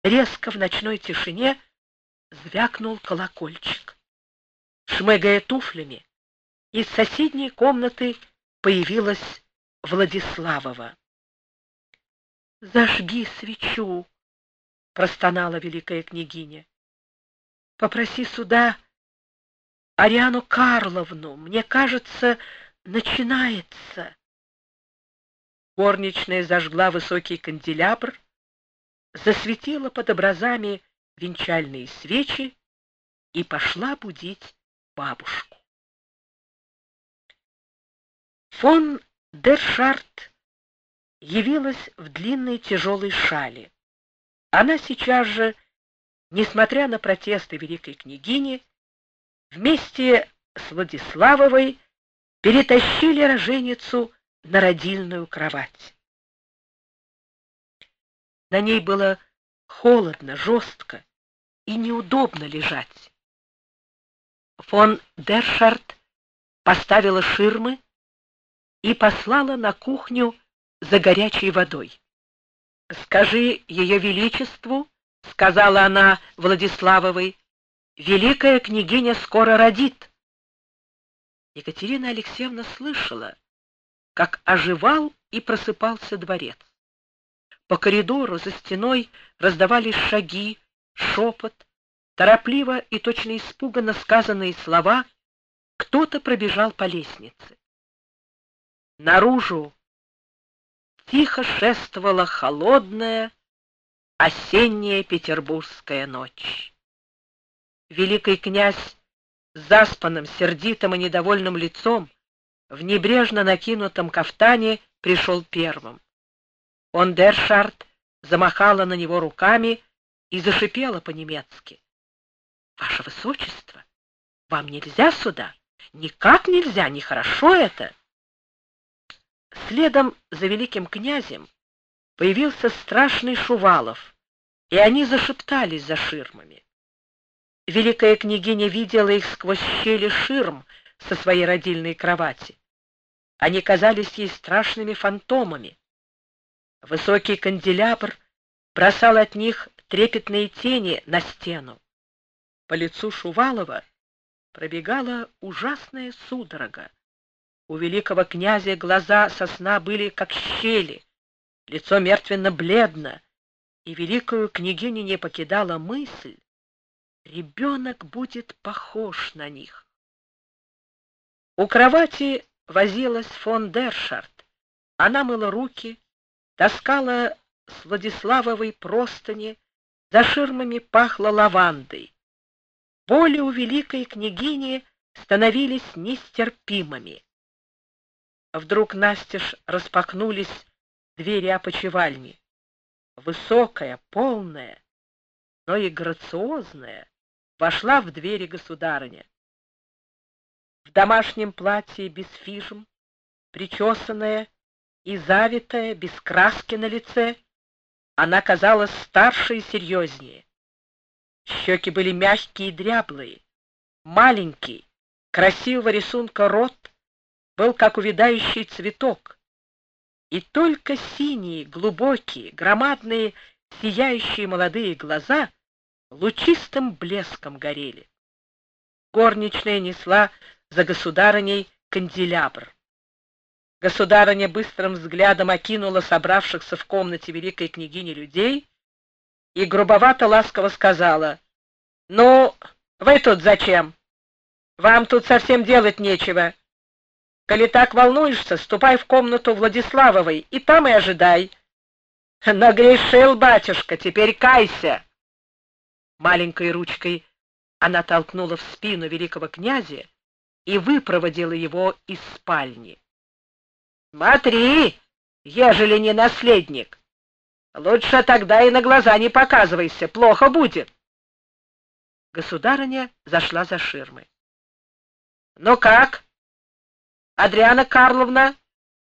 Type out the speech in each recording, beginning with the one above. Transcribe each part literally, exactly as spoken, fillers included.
Резко в ночной тишине звякнул колокольчик. Шмыгая туфлями, из соседней комнаты появилась Владиславова. «Зажги свечу!» — простонала великая княгиня. «Попроси сюда Ариану Карловну. Мне кажется, начинается». Горничная зажгла высокий канделябр, засветила под образами венчальные свечи и пошла будить бабушку. Фон дер Шарт явилась в длинной тяжелой шали. Она сейчас же, несмотря на протесты великой княгини, вместе с Владиславовой перетащили роженицу на родильную кровать. На ней было холодно, жестко и неудобно лежать. Фон дер Шарт поставила ширмы и послала на кухню за горячей водой. «Скажи ее величеству, — сказала она Владиславовой, — великая княгиня скоро родит». Екатерина Алексеевна слышала, как оживал и просыпался дворец. По коридору за стеной раздавались шаги, шепот, торопливо и точно испуганно сказанные слова. Кто-то пробежал по лестнице. Наружу тихо шествовала холодная осенняя петербургская ночь. Великий князь с заспанным, сердитым и недовольным лицом в небрежно накинутом кафтане пришел первым. Фон дер Шарт замахала на него руками и зашипела по-немецки: «Ваше высочество, вам нельзя сюда, никак нельзя, нехорошо это». Следом за великим князем появился страшный Шувалов, и они зашептались за ширмами. Великая княгиня видела их сквозь щели ширм со своей родильной кровати. Они казались ей страшными фантомами. Высокий канделябр бросал от них трепетные тени на стену. По лицу Шувалова пробегала ужасная судорога. У великого князя глаза со сна были как щели, лицо мертвенно-бледно, и великую княгиню не покидала мысль: ребенок будет похож на них. У кровати возилась фон дер Шарт. Она мыла руки, таскала с Владиславовой простыни, за ширмами пахло лавандой. Боли у великой княгини становились нестерпимыми. Вдруг настежь распахнулись двери опочивальни. Высокая, полная, но и грациозная вошла в двери государыня. В домашнем платье без фижм, причесанная и завитая, без краски на лице, она казалась старше и серьезнее. Щеки были мягкие и дряблые, маленький, красивого рисунка рот был как увядающий цветок, и только синие, глубокие, громадные, сияющие молодые глаза лучистым блеском горели. Горничная несла за государыней канделябр. Государыня быстрым взглядом окинула собравшихся в комнате великой княгини людей и грубовато-ласково сказала: «Ну, вы тут зачем? Вам тут совсем делать нечего. Коли так волнуешься, ступай в комнату Владиславовой и там и ожидай. Нагрешил, батюшка, теперь кайся». Маленькой ручкой она толкнула в спину великого князя и выпроводила его из спальни. «Смотри, ежели не наследник, лучше тогда и на глаза не показывайся, плохо будет». Государыня зашла за ширмы. «Ну как, Адриана Карловна?»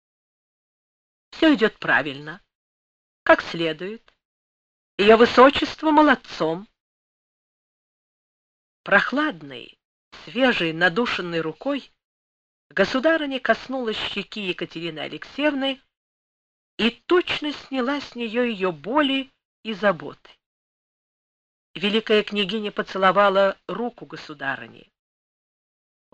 «Все идет правильно, как следует. Ее высочество молодцом». Прохладной, свежей, надушенной рукой государыня коснулась щеки Екатерины Алексеевны и точно сняла с нее ее боли и заботы. Великая княгиня поцеловала руку государыни.